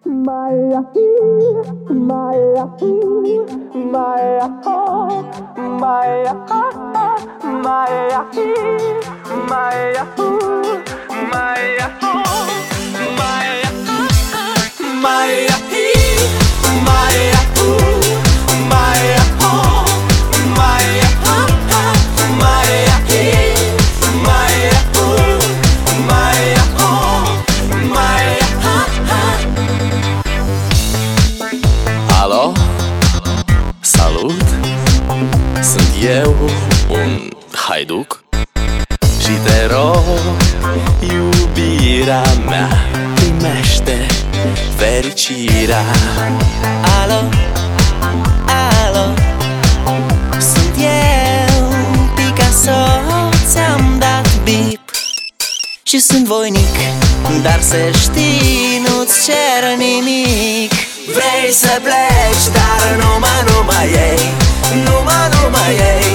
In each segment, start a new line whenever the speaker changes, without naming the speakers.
Maya, Maya, Maya, Maya, Maya, Maya, Maya,
Alo, salut! Sunt eu, un haiduc, și te rog, iubirea mea, primește fericirea.
Alo, alo, sunt eu, Picasso, ți-am dat bip și sunt voinic, dar să știi, nu-ți cer nimic. Vrei să pleci, dar numai ei, numai ei,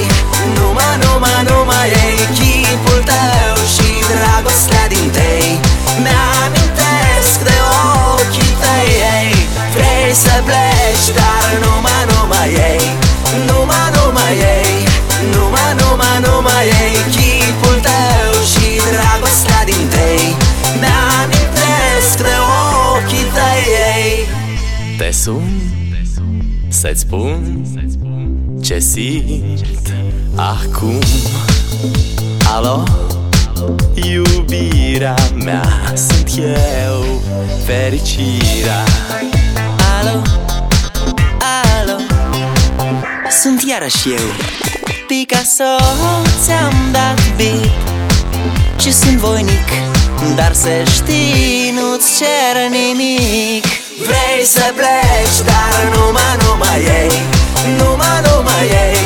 numai ei, chipul tău și dragostea din tei mi-amintesc de ochii tăi, ei. Vrei să pleci, dar numai ei, numai ei, numai ei, chipul tău și dragostea din tei mi-amintesc de ochii tăi, ei.
Te sun să-ți spun ce simt acum. Alo, iubirea mea, sunt eu, fericirea.
Alo, alo, sunt iarăși eu, Picasso, ți-am dat bip și sunt voinic, dar să știi, nu-ți cer nimic. Vrei să pleci, dar numai ei, numai ei,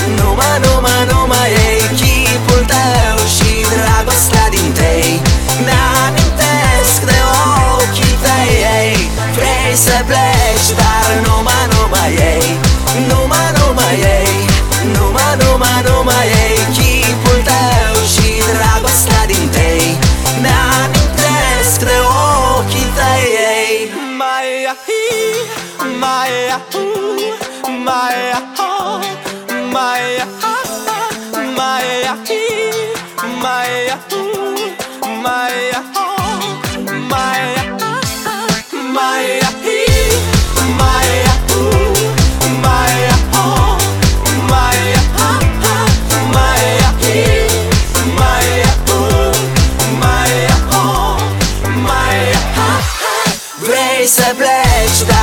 numai ei, chipul tău și dragostea din tei mi-amintesc de ochii tăi, ei. Vrei să pleci, dar numai ei, numai ei, numai ei, chipul tău și dragostea din tei mi-amintesc de ochii tăi, ei.
Maya, Maya, Maya, Maya, Maya, Maya, Maya, Maya, Maya,
Vrei să pleci,